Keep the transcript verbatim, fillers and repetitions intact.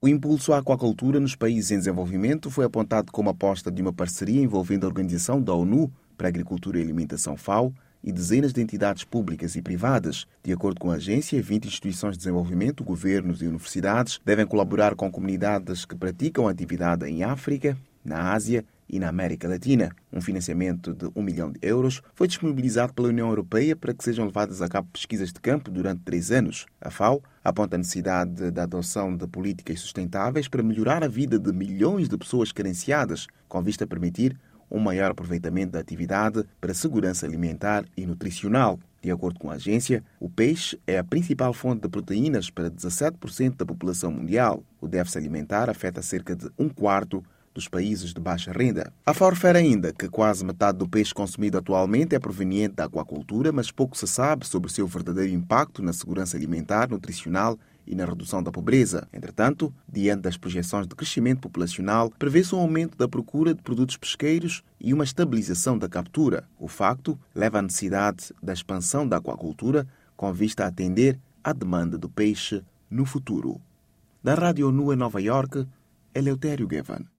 O impulso à aquacultura nos países em desenvolvimento foi apontado como aposta de uma parceria envolvendo a Organização da ONU para a Agricultura e Alimentação FAO e dezenas de entidades públicas e privadas. De acordo com a agência, vinte instituições de desenvolvimento, governos e universidades devem colaborar com comunidades que praticam atividade em África, na Ásia e na América Latina. Um financiamento de um milhão de euros foi disponibilizado pela União Europeia para que sejam levadas a cabo pesquisas de campo durante três anos. A FAO aponta a necessidade da adoção de políticas sustentáveis para melhorar a vida de milhões de pessoas carenciadas, com vista a permitir um maior aproveitamento da atividade para a segurança alimentar e nutricional. De acordo com a agência, o peixe é a principal fonte de proteínas para dezassete por cento da população mundial. O déficit alimentar afeta cerca de um quarto dos países de baixa renda. A FAO refere ainda que quase metade do peixe consumido atualmente é proveniente da aquacultura, mas pouco se sabe sobre o seu verdadeiro impacto na segurança alimentar, nutricional e na redução da pobreza. Entretanto, diante das projeções de crescimento populacional, prevê-se um aumento da procura de produtos pesqueiros e uma estabilização da captura. O facto leva à necessidade da expansão da aquacultura com vista a atender à demanda do peixe no futuro. Da Rádio ONU em Nova Iorque, Eleutério Gavan.